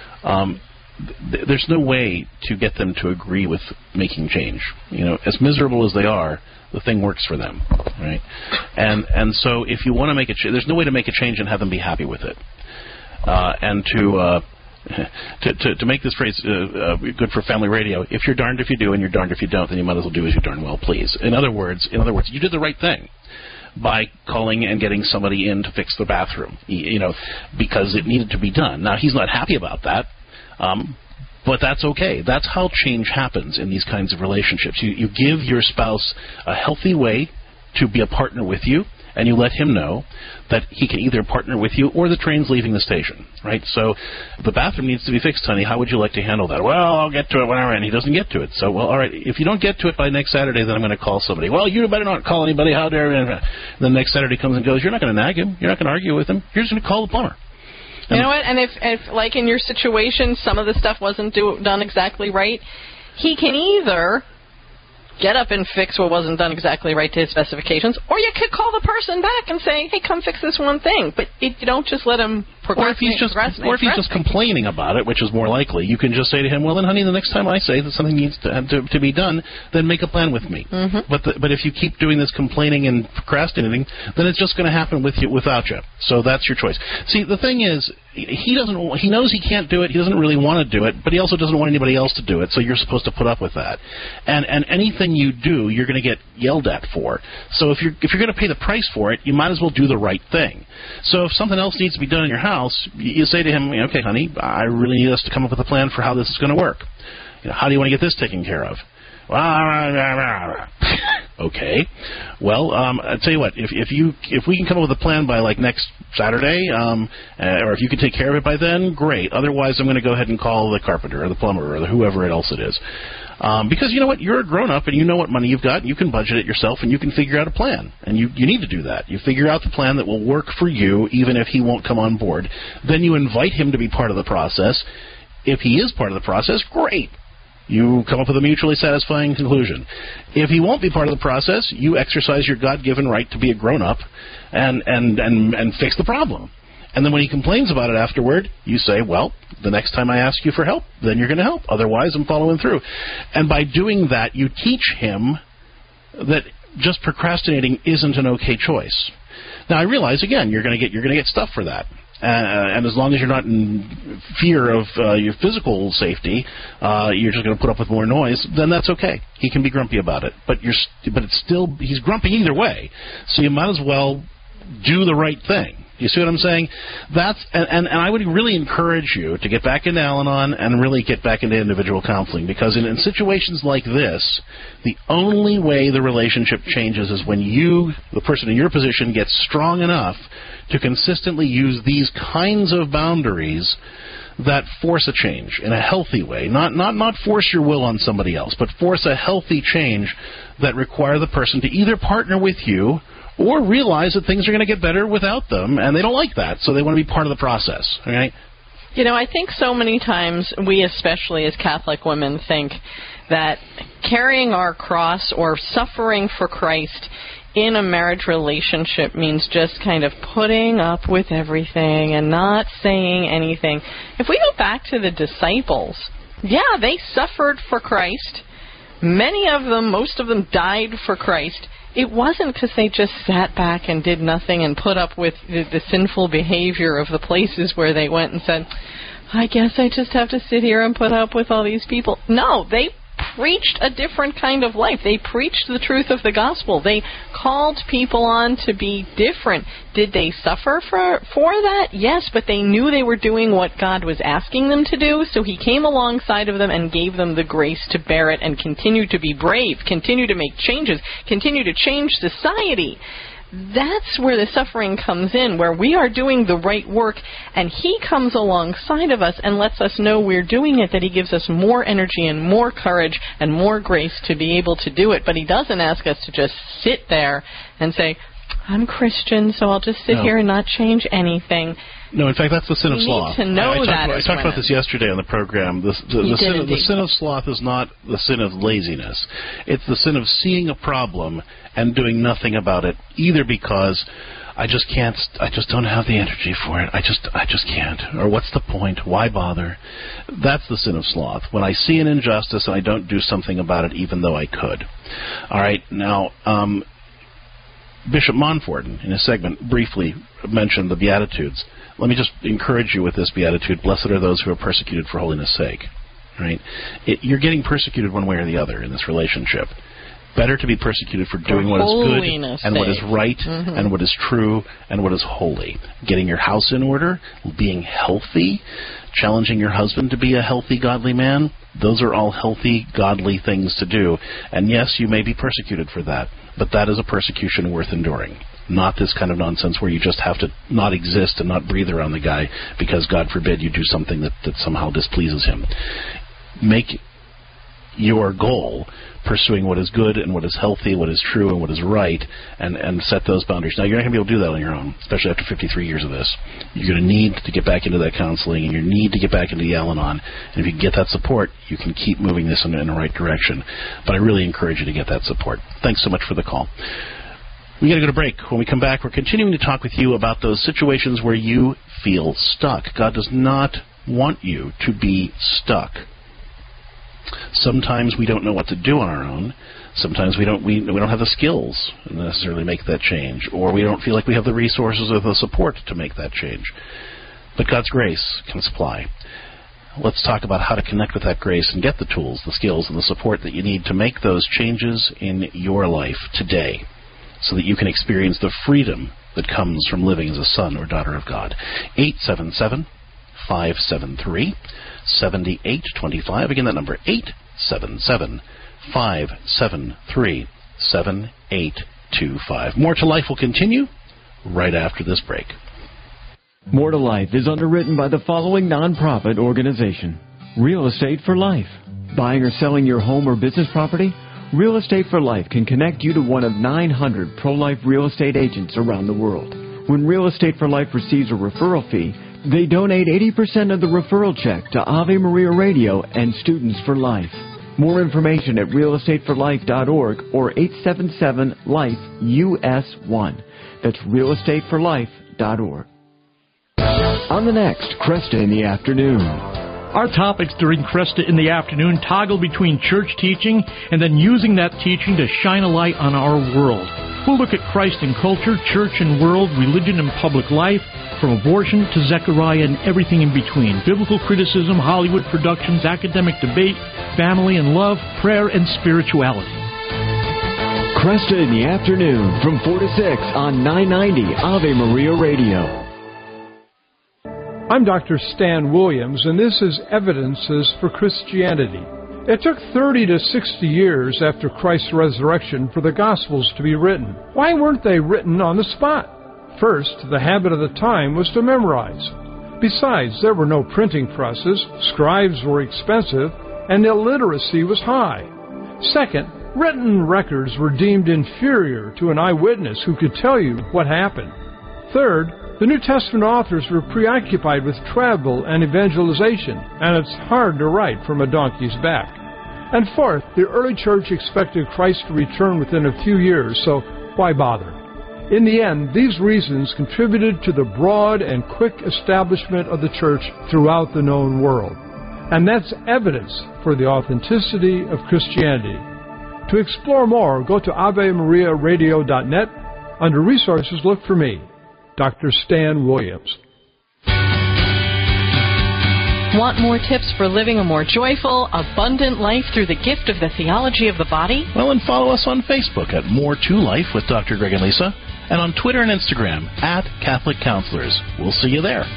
um, th- there's no way to get them to agree with making change. You know, as miserable as they are, the thing works for them, right? And and so if you want to make a change, there's no way to make a change and have them be happy with it. Uh, and to, uh, to to to make this phrase uh, uh, good for family radio, if you're darned if you do and you're darned if you don't, then you might as well do as you darn well please. In other words, in other words, you did the right thing by calling and getting somebody in to fix the bathroom, you know, because it needed to be done. Now he's not happy about that. Um, But that's okay. That's how change happens in these kinds of relationships. You, you give your spouse a healthy way to be a partner with you, and you let him know that he can either partner with you or the train's leaving the station, right? So the bathroom needs to be fixed, honey. How would you like to handle that? Well, I'll get to it whenever, and he doesn't get to it. So, well, all right, if you don't get to it by next Saturday, then I'm going to call somebody. Well, you better not call anybody. How dare you? Then next Saturday comes and goes. You're not going to nag him. You're not going to argue with him. You're just going to call the plumber. You know what? And if, if, like in your situation, some of the stuff wasn't do, done exactly right, he can either get up and fix what wasn't done exactly right to his specifications, or you could call the person back and say, hey, come fix this one thing. But it, you don't just let him Or if he's just, or if he's just complaining about it, which is more likely, you can just say to him, well, then, honey, the next time I say that something needs to to, to be done, then make a plan with me. Mm-hmm. But the, but if you keep doing this complaining and procrastinating, then it's just going to happen with you without you. So that's your choice. See, the thing is, he doesn't. He knows he can't do it. He doesn't really want to do it, but he also doesn't want anybody else to do it. So you're supposed to put up with that. And and anything you do, you're going to get yelled at for. So if you're if you're going to pay the price for it, you might as well do the right thing. So if something else needs to be done in your house, you say to him, okay, honey, I really need us to come up with a plan for how this is going to work. You know, how do you want to get this taken care of? Okay. Well, um, I'll tell you what. If if you if we can come up with a plan by like next Saturday, um, uh, or if you can take care of it by then, great. Otherwise, I'm going to go ahead and call the carpenter or the plumber or the whoever else it is, um, because you know what, you're a grown up and you know what money you've got. And you can budget it yourself and you can figure out a plan. And you you need to do that. You figure out the plan that will work for you, even if he won't come on board. Then you invite him to be part of the process. If he is part of the process, great. You come up with a mutually satisfying conclusion. If he won't be part of the process, you exercise your God-given right to be a grown-up and, and, and, and fix the problem. And then when he complains about it afterward, you say, well, the next time I ask you for help, then you're going to help. Otherwise, I'm following through. And by doing that, you teach him that just procrastinating isn't an okay choice. Now, I realize, again, you're going to get you're going to get stuff for that. Uh, and as long as you're not in fear of uh, your physical safety, uh, you're just going to put up with more noise, then that's okay. He can be grumpy about it. But you're st- but it's still, he's grumpy either way. So you might as well do the right thing. You see what I'm saying? That's and, and, and I would really encourage you to get back into Al-Anon and really get back into individual counseling, because in, in situations like this, the only way the relationship changes is when you, the person in your position, gets strong enough to consistently use these kinds of boundaries that force a change in a healthy way. Not not not force your will on somebody else, but force a healthy change that require the person to either partner with you or realize that things are going to get better without them, and they don't like that, so they want to be part of the process. Okay? You know, I think so many times we, especially as Catholic women, think that carrying our cross or suffering for Christ in a marriage relationship means just kind of putting up with everything and not saying anything. If we go back to the disciples, yeah, they suffered for Christ. Many of them, most of them died for Christ. It wasn't because they just sat back and did nothing and put up with the, the sinful behavior of the places where they went and said, I guess I just have to sit here and put up with all these people. No, they preached a different kind of life. They preached the truth of the gospel. They called people on to be different. Did they suffer for for that? Yes, but they knew they were doing what God was asking them to do, so he came alongside of them and gave them the grace to bear it and continue to be brave, continue to make changes, continue to change society. That's where the suffering comes in, where we are doing the right work, and he comes alongside of us and lets us know we're doing it, that he gives us more energy and more courage and more grace to be able to do it. But he doesn't ask us to just sit there and say, I'm Christian, so I'll just sit No. here and not change anything. No, in fact, that's the sin of We sloth. need to know I, I that talked, as I talked about women. this yesterday on the program. The, the, You the, sin did of, the indeed. sin of sloth is not the sin of laziness. It's the sin of seeing a problem and doing nothing about it, either because I just can't, I just don't have the energy for it. I just, I just can't. Or what's the point? Why bother? That's the sin of sloth. When I see an injustice and I don't do something about it, even though I could. All right, now. Um, Bishop Montfort, in his segment, briefly mentioned the Beatitudes. Let me just encourage you with this Beatitude. Blessed are those who are persecuted for holiness' sake. Right? It, you're getting persecuted one way or the other in this relationship. Better to be persecuted for doing For what is good holiness' and what is sake. right Mhm. and what is true and what is holy. Getting your house in order, being healthy, challenging your husband to be a healthy, godly man. Those are all healthy, godly things to do. And yes, you may be persecuted for that, but that is a persecution worth enduring. Not this kind of nonsense where you just have to not exist and not breathe around the guy because, God forbid, you do something that, that somehow displeases him. Make your goal pursuing what is good and what is healthy, what is true and what is right, and, and set those boundaries. Now, you're not going to be able to do that on your own, especially after fifty-three years of this. You're going to need to get back into that counseling, and you need to get back into the Al-Anon. And if you can get that support, you can keep moving this in, in the right direction. But I really encourage you to get that support. Thanks so much for the call. We got to go to break. When we come back, we're continuing to talk with you about those situations where you feel stuck. God does not want you to be stuck. Sometimes we don't know what to do on our own. Sometimes we don't we, we don't have the skills to necessarily make that change, or we don't feel like we have the resources or the support to make that change. But God's grace can supply. Let's talk about how to connect with that grace and get the tools, the skills, and the support that you need to make those changes in your life today, so that you can experience the freedom that comes from living as a son or daughter of God. eight seven seven, five seven three, seven eight two five. Again, that number, eight seven seven, five seven three, seven eight two five. More to Life will continue right after this break. More to Life is underwritten by the following nonprofit organization: Real Estate for Life. Buying or selling your home or business property? Real Estate for Life can connect you to one of nine hundred pro-life real estate agents around the world. When Real Estate for Life receives a referral fee, they donate eighty percent of the referral check to Ave Maria Radio and Students for Life. More information at real estate for life dot org or eight seven seven, life U S one. That's real estate for life dot org. On the next, Cresta in the Afternoon. Our topics during Cresta in the Afternoon toggle between church teaching and then using that teaching to shine a light on our world. We'll look at Christ in culture, church and world, religion and public life, from abortion to Zechariah and everything in between. Biblical criticism, Hollywood productions, academic debate, family and love, prayer and spirituality. Cresta in the Afternoon from four to six on nine ninety Ave Maria Radio. I'm Doctor Stan Williams, and this is Evidences for Christianity. It took thirty to sixty years after Christ's resurrection for the Gospels to be written. Why weren't they written on the spot? First, the habit of the time was to memorize. Besides, there were no printing presses, scribes were expensive, and illiteracy was high. Second, Written records were deemed inferior to an eyewitness who could tell you what happened. Third, the New Testament authors were preoccupied with travel and evangelization, and it's hard to write from a donkey's back. And fourth, the early church expected Christ to return within a few years, so why bother? In the end, these reasons contributed to the broad and quick establishment of the church throughout the known world. And that's evidence for the authenticity of Christianity. To explore more, go to Ave Maria Radio dot net. Under Resources, look for me, Doctor Stan Williams. Want more tips for living a more joyful, abundant life through the gift of the theology of the body? Well, and follow us on Facebook at More to Life with Doctor Greg and Lisa, and on Twitter and Instagram at Catholic Counselors. We'll see you there.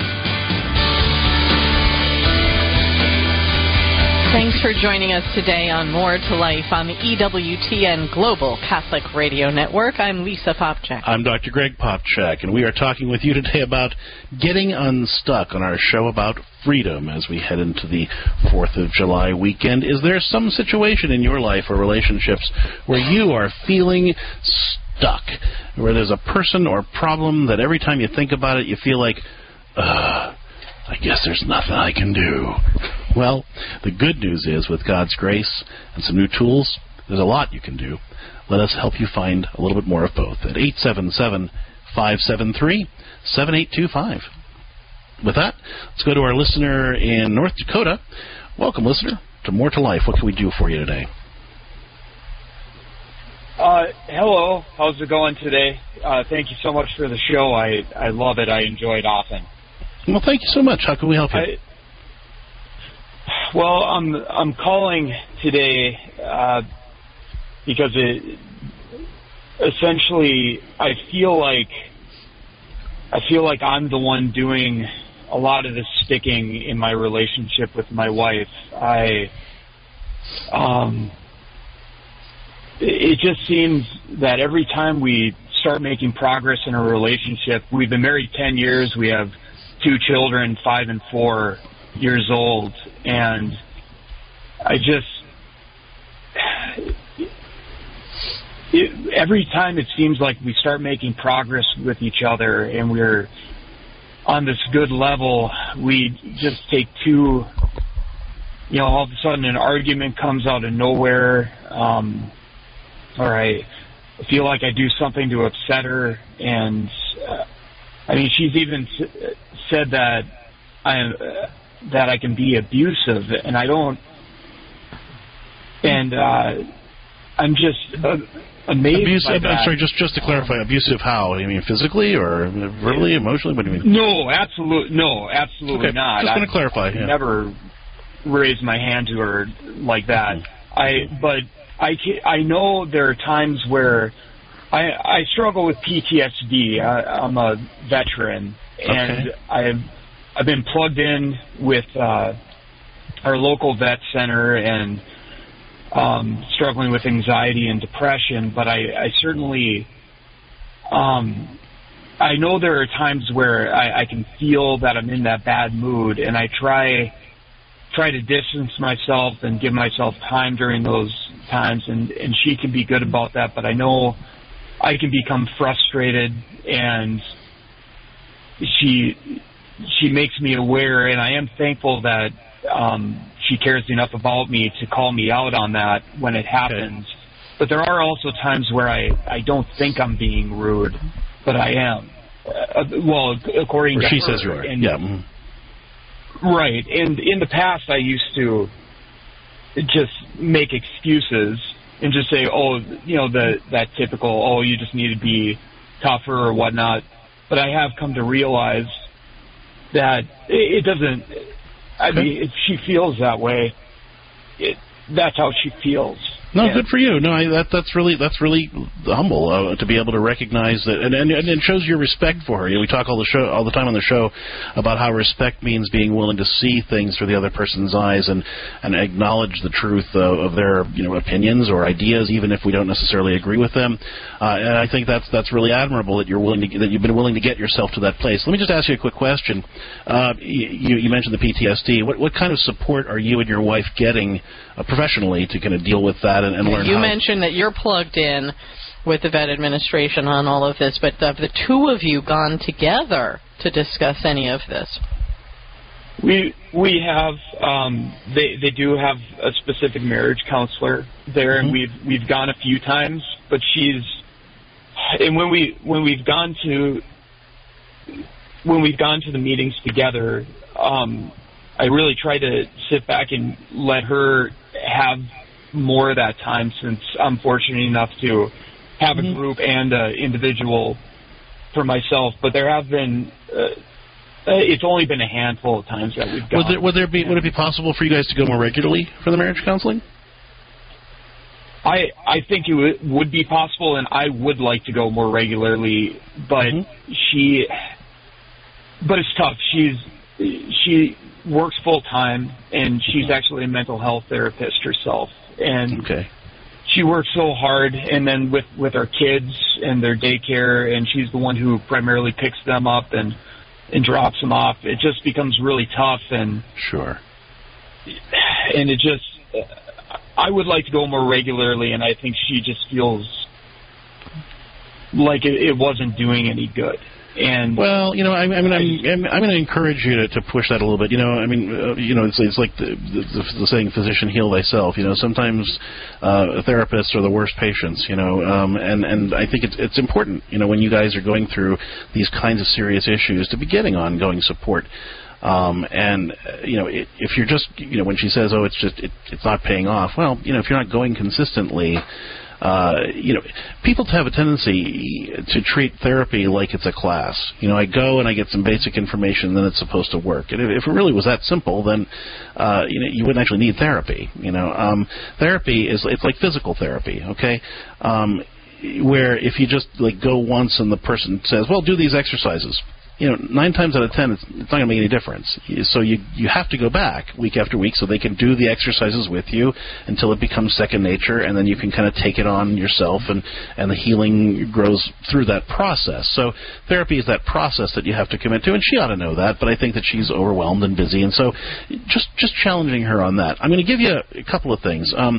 Thanks for joining us today on More to Life on the E W T N Global Catholic Radio Network. I'm Lisa Popchak. I'm Doctor Greg Popchak, and we are talking with you today about getting unstuck on our show about freedom as we head into the fourth of July weekend. Is there some situation in your life or relationships where you are feeling stuck, where there's a person or problem that every time you think about it, you feel like, ugh, I guess there's nothing I can do? Well, the good news is, with God's grace and some new tools, there's a lot you can do. Let us help you find a little bit more of both at eight seven seven, five seven three, seven eight two five. With that, let's go to our listener in North Dakota. Welcome, listener, to More to Life. What can we do for you today? Uh, hello. How's it going today? Uh, thank you so much for the show. I, I love it. I enjoy it often. Well, thank you so much. How can we help you? I, well, I'm I'm calling today uh, because it essentially I feel like I feel like I'm the one doing a lot of the sticking in my relationship with my wife. I um, it just seems that every time we start making progress in a relationship, we've been married ten years. We have two children, five and four years old, and I just it, every time it seems like we start making progress with each other and we're on this good level, we just take two, you know, all of a sudden an argument comes out of nowhere, um, or I feel like I do something to upset her, and uh, I mean, she's even said that I am uh, that I can be abusive, and I don't. And uh, I'm just uh, amazed abusive, by that. I'm sorry, just just to clarify, abusive how? You mean physically or verbally, emotionally? What do you mean? No, absolutely, no, absolutely okay, not. Just want to I, clarify. I yeah. never raised my hand to her like that. I but I I know there are times where I I struggle with P T S D. I, I'm a veteran, and okay. I've I've been plugged in with uh, our local vet center and um, struggling with anxiety and depression. But I, I certainly, um, I know there are times where I, I can feel that I'm in that bad mood, and I try try to distance myself and give myself time during those times. And, and she can be good about that, but I know I can become frustrated, and she she makes me aware, and I am thankful that um, she cares enough about me to call me out on that when it happens. Okay. But there are also times where I, I don't think I'm being rude, but I am. Uh, well, according or to she her. says you are. And, yeah. Mm-hmm. Right. And in the past, I used to just make excuses and just say, oh, you know, the that typical, oh, you just need to be tougher or whatnot. But I have come to realize that it, it doesn't, I okay. mean, if she feels that way, it, that's how she feels. No, and good for you. No, I, that that's really that's really humble uh, to be able to recognize that, and, and and it shows your respect for her. You know, we talk all the show all the time on the show about how respect means being willing to see things through the other person's eyes and and acknowledge the truth of, of their you know opinions or ideas, even if we don't necessarily agree with them. Uh, and I think that's that's really admirable that you're willing to that you've been willing to get yourself to that place. Let me just ask you a quick question. Uh, you, you mentioned the P T S D. What what kind of support are you and your wife getting uh, professionally to kind of deal with that? and, and learn You how. mentioned that you're plugged in with the vet administration on all of this, but have the two of you gone together to discuss any of this? We we have um, they they do have a specific marriage counselor there, mm-hmm. and we've we've gone a few times. But she's and when we when we've gone to when we've gone to the meetings together, um, I really try to sit back and let her have more of that time, since I'm fortunate enough to have mm-hmm. a group and an individual for myself. But there have been. Uh, Uh, it's only been a handful of times that we've gone. Would there, would there be would it be possible for you guys to go more regularly for the marriage counseling? I I think it w- would be possible, and I would like to go more regularly. But mm-hmm. she, but it's tough. She's she works full time, and she's actually a mental health therapist herself, and okay. she works so hard. And then with with our kids and their daycare, and she's the one who primarily picks them up and. and drops them off. It just becomes really tough, and sure. And it just, I would like to go more regularly, and I think she just feels like it, it wasn't doing any good. And well, you know, I, I mean, I'm, I'm going to encourage you to, to push that a little bit. You know, I mean, uh, you know, it's, it's like the, the, the saying, "Physician, heal thyself." You know, sometimes uh, therapists are the worst patients. You know, um, and and I think it's it's important. You know, when you guys are going through these kinds of serious issues, to be getting ongoing support. Um, and uh, you know, it, if you're just, you know, when she says, "Oh, it's just it, it's not paying off," well, you know, if you're not going consistently. Uh, you know, people have a tendency to treat therapy like it's a class. You know, I go and I get some basic information, and then it's supposed to work. And if, if it really was that simple, then uh, you know, you wouldn't actually need therapy. You know, um, therapy is it's like physical therapy. Okay, um, where if you just like go once and the person says, "Well, do these exercises." You know, nine times out of ten, it's, it's not going to make any difference. So you you have to go back week after week so they can do the exercises with you until it becomes second nature, and then you can kind of take it on yourself, and, and the healing grows through that process. So therapy is that process that you have to commit to, and she ought to know that, but I think that she's overwhelmed and busy, and so just, just challenging her on that. I'm going to give you a, a couple of things. Um,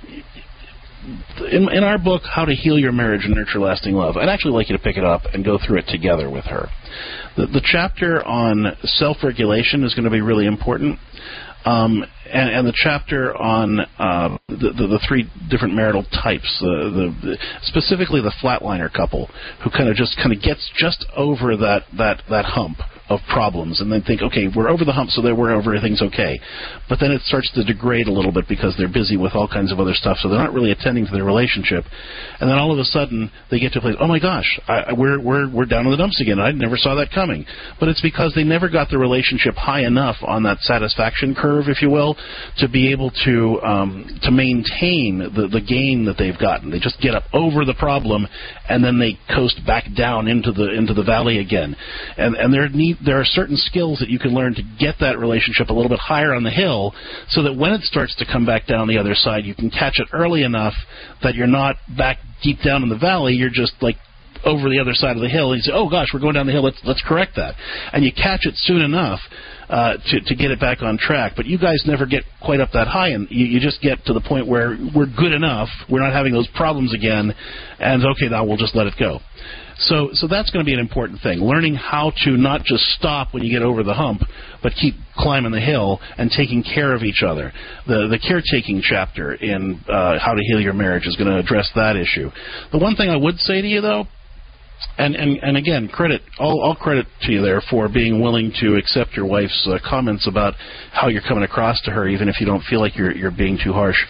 In, in our book, How to Heal Your Marriage and Nurture Lasting Love, I'd actually like you to pick it up and go through it together with her. The, the chapter on self-regulation is going to be really important, um, and, and the chapter on uh, the, the, the three different marital types, the, the, the, specifically the flatliner couple, who kind of just kind of gets just over that, that, that hump of problems, and then think, okay, we're over the hump, so that we're over, everything's okay. But then it starts to degrade a little bit because they're busy with all kinds of other stuff, so they're not really attending to their relationship. And then all of a sudden, they get to a place, oh my gosh, I, we're we're we're down in the dumps again. I never saw that coming. But it's because they never got the relationship high enough on that satisfaction curve, if you will, to be able to um, to maintain the the gain that they've gotten. They just get up over the problem, and then they coast back down into the into the valley again. And and there need there are certain skills that you can learn to get that relationship a little bit higher on the hill, so that when it starts to come back down the other side, you can catch it early enough that you're not back deep down in the valley. You're just like over the other side of the hill, and you say, oh gosh, we're going down the hill, let's let's correct that. And you catch it soon enough uh, to, to get it back on track. But you guys never get quite up that high, and you, you just get to the point where we're good enough, we're not having those problems again, and okay, now we'll just let it go. So so that's going to be an important thing, learning how to not just stop when you get over the hump, but keep climbing the hill and taking care of each other. The the caretaking chapter in uh, How to Heal Your Marriage is going to address that issue. The one thing I would say to you, though, and, and, and again, credit all, all credit to you there for being willing to accept your wife's uh, comments about how you're coming across to her, even if you don't feel like you're, you're being too harsh.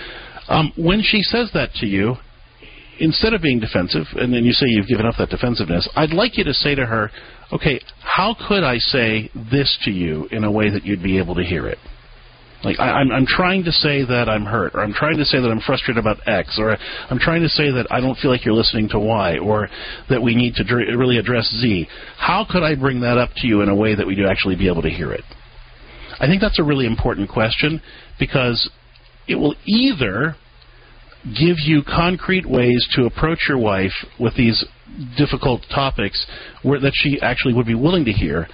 Um, when she says that to you, instead of being defensive, and then you say you've given up that defensiveness, I'd like you to say to her, okay, how could I say this to you in a way that you'd be able to hear it? Like, I, I'm, I'm trying to say that I'm hurt, or I'm trying to say that I'm frustrated about X, or I'm trying to say that I don't feel like you're listening to Y, or that we need to dr- really address Z. How could I bring that up to you in a way that we'd actually be able to hear it? I think that's a really important question, because it will either give you concrete ways to approach your wife with these difficult topics where that she actually would be willing to hear,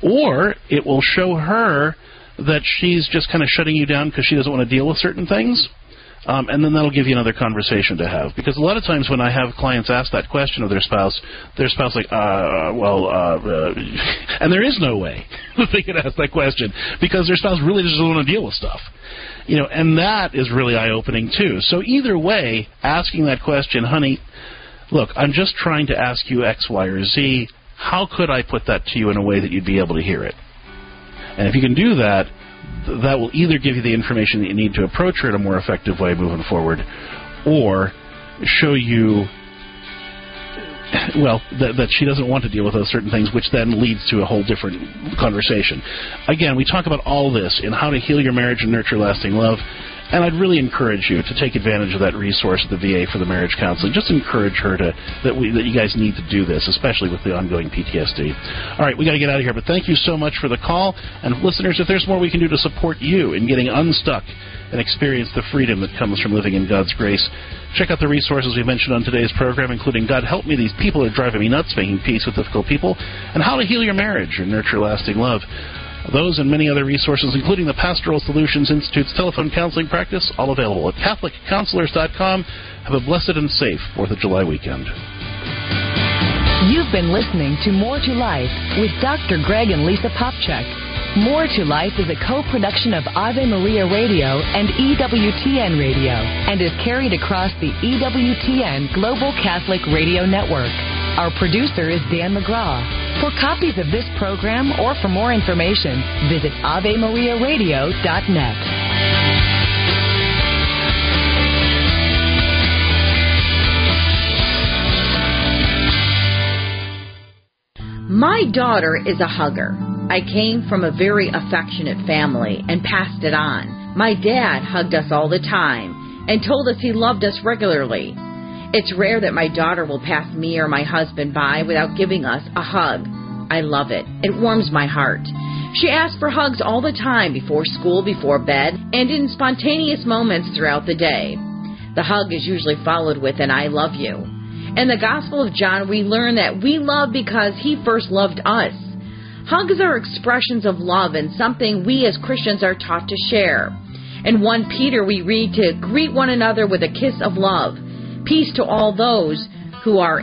or it will show her that she's just kind of shutting you down because she doesn't want to deal with certain things. Um, and then that'll give you another conversation to have. Because a lot of times when I have clients ask that question of their spouse, their spouse like, uh, well, uh, uh, and there is no way that they could ask that question because their spouse really doesn't want to deal with stuff. You know, and that is really eye-opening too. So either way, asking that question, honey, look, I'm just trying to ask you X, Y, or Z. How could I put that to you in a way that you'd be able to hear it? And if you can do that, that will either give you the information that you need to approach her in a more effective way moving forward, or show you, well, that, that she doesn't want to deal with those certain things, which then leads to a whole different conversation. Again, we talk about all this in How to Heal Your Marriage and Nurture Lasting Love, and I'd really encourage you to take advantage of that resource at the V A for the marriage counseling. Just encourage her to that we that you guys need to do this, especially with the ongoing P T S D. All right, we got to get out of here, but thank you so much for the call. And listeners, if there's more we can do to support you in getting unstuck and experience the freedom that comes from living in God's grace, check out the resources we mentioned on today's program, including God Help Me, These People Are Driving Me Nuts, Making Peace with Difficult People, and How to Heal Your Marriage and Nurture Lasting Love. Those and many other resources, including the Pastoral Solutions Institute's telephone counseling practice, all available at Catholic Counselors dot com. Have a blessed and safe fourth of July weekend. You've been listening to More to Life with Doctor Greg and Lisa Popchak. More to Life is a co-production of Ave Maria Radio and E W T N Radio and is carried across the E W T N Global Catholic Radio Network. Our producer is Dan McGraw. For copies of this program or for more information, visit Ave Maria Radio dot net. My daughter is a hugger. I came from a very affectionate family and passed it on. My dad hugged us all the time and told us he loved us regularly. It's rare that my daughter will pass me or my husband by without giving us a hug. I love it. It warms my heart. She asks for hugs all the time, before school, before bed, and in spontaneous moments throughout the day. The hug is usually followed with an I love you. In the Gospel of John, we learn that we love because he first loved us. Hugs are expressions of love and something we as Christians are taught to share. In First Peter, we read to greet one another with a kiss of love. Peace to all those who are